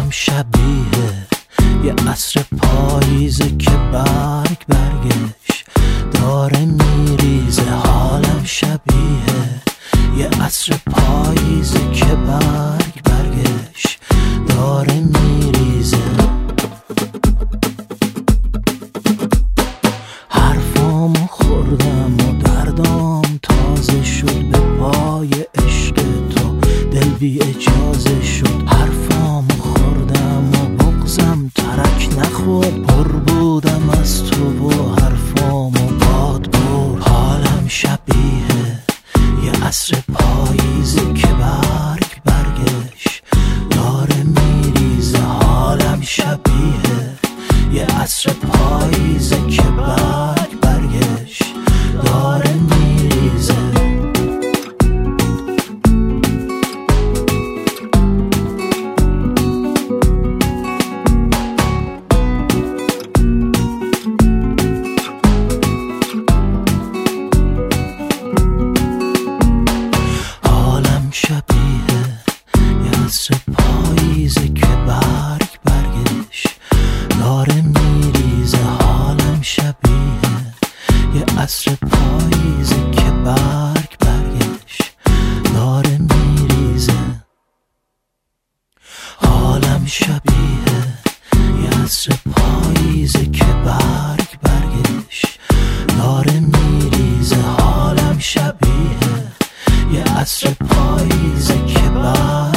شبیه یه عصر پاییزه که برگ برگش داره میریزه. حالم شبیه یه عصر پاییزه که برگ برگش داره میریزه. حرفامو خوردم و دردام تازه شد به پای عشق تو، دل بی اجازه شد. حرفامو خوردم و بغزم ترک نخورد، پر بودم از تو و حرفامو باد برد. حالم شبیه یه عصر پاییزه که برگ برگش داره میریزه. حالم شبیه یه عصر پاییزه که برگ برگش داره میریزه. حالم شبیه یه عصر پاییزه که برگ برگش داره میریزه. حالم شبیه یه عصر پاییزه که برگ برگش داره میریزه. حالم شبیه یه عصر پاییزه که برگ برگش داره میریزه. حالم شبیه یه عصر پاییزه که برگ